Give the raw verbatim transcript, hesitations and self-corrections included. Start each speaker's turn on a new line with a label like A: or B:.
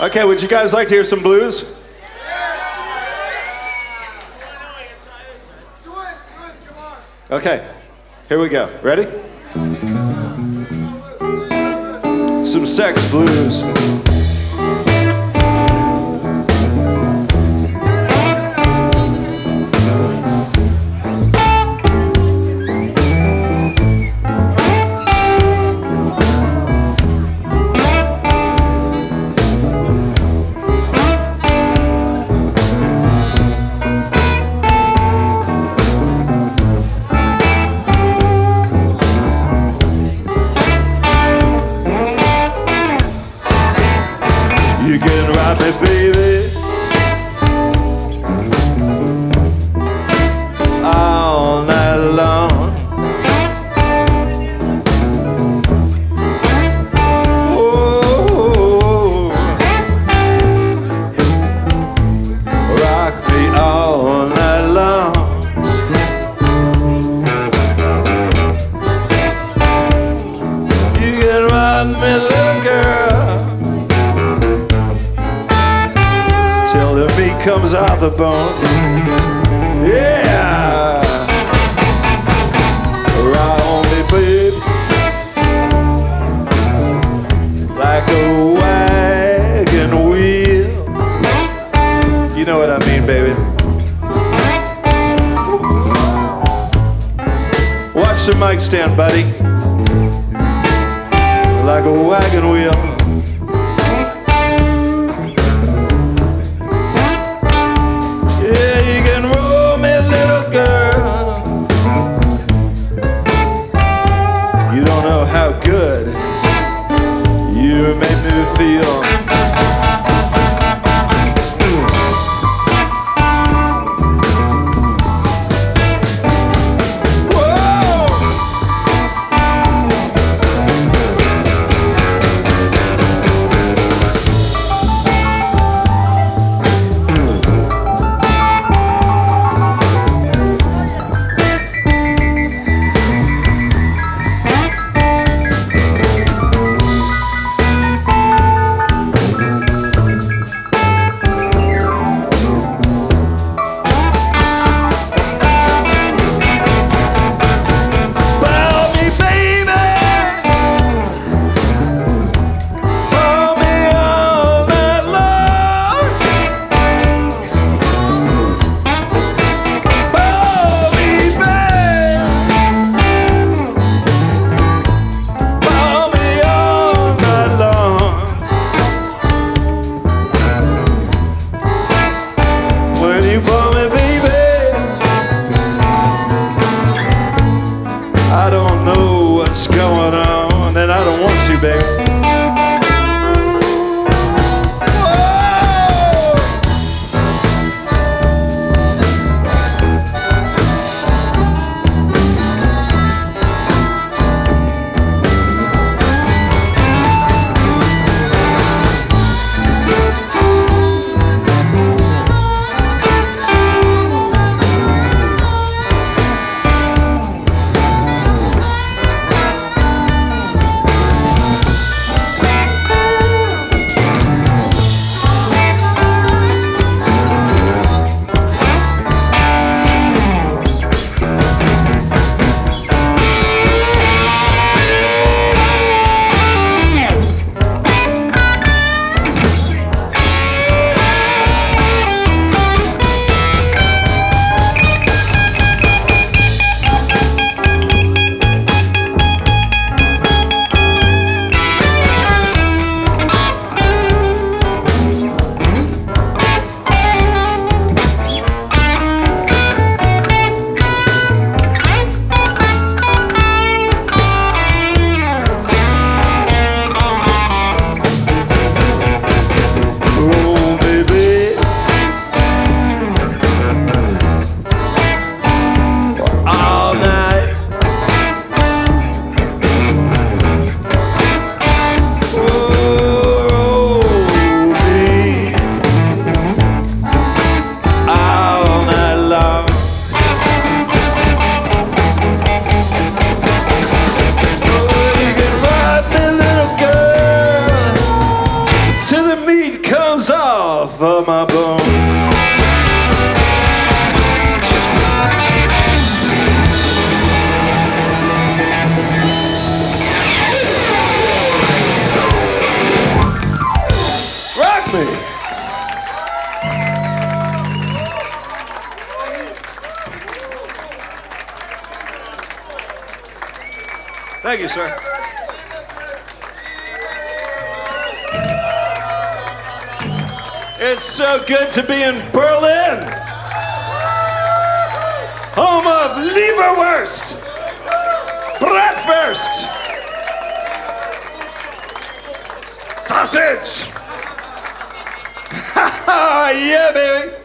A: Okay, would you guys like to hear some blues? Okay, here we go. Ready? Some sex blues. You can ride me, baby, all night long. Oh, rock me all night long. You can ride me, little girl, till the meat comes off the bone. Yeah, ride on me, babe, like a wagon wheel. You know what I mean, baby. Watch the mic stand, buddy, like a wagon wheel. How good you make me feel. Whoa! bones off of my bone. Rock me. Thank you, sir. It's so good to be in Berlin, home of Leberwurst, Bratwurst, sausage. Yeah, baby.